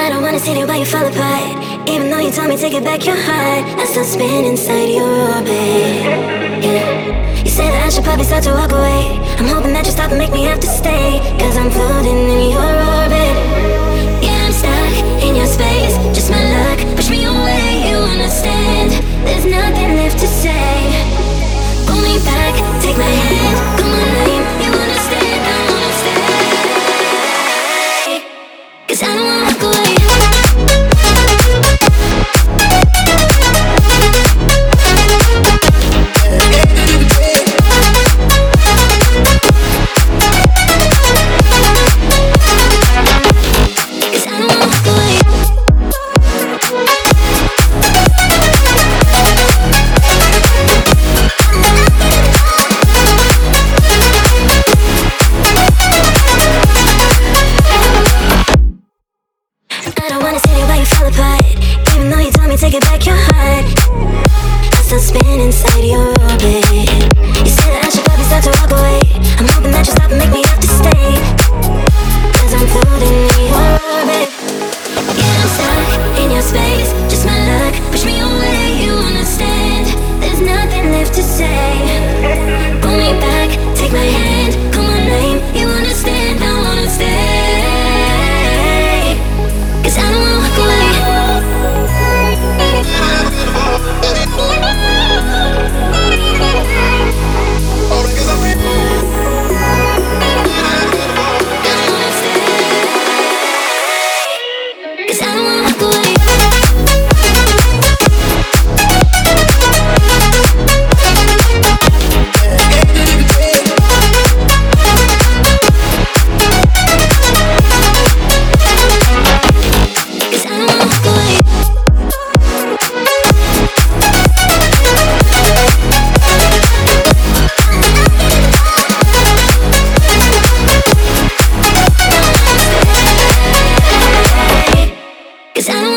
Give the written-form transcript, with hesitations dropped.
I don't wanna see the way you fall apart. Even though you told me take it back your heart, I still spin inside your orbit. Yeah. You say that I should probably start to walk away. I'm hoping that you stop and make me have to stay, cause I'm floating in your orbit. Yeah, I'm stuck in your space, just my luck, push me away, you understand. There's nothing left to say. Pull me back, take my hand, call my name, you understand, I wanna stay. Cause I don't wanna walk away. Take it back your heart, I still spin inside your orbit. You say that I should probably start to walk away. I'm hoping that you stop and make me have to stay, cause I'm floating in your orbit. Yeah, I'm stuck in your space, just my luck, push me away, you understand. There's nothing left to say. Pull me back, take my hand, call my name, you understand, I wanna stay. Cause I don't wanna walk away. Cause I don't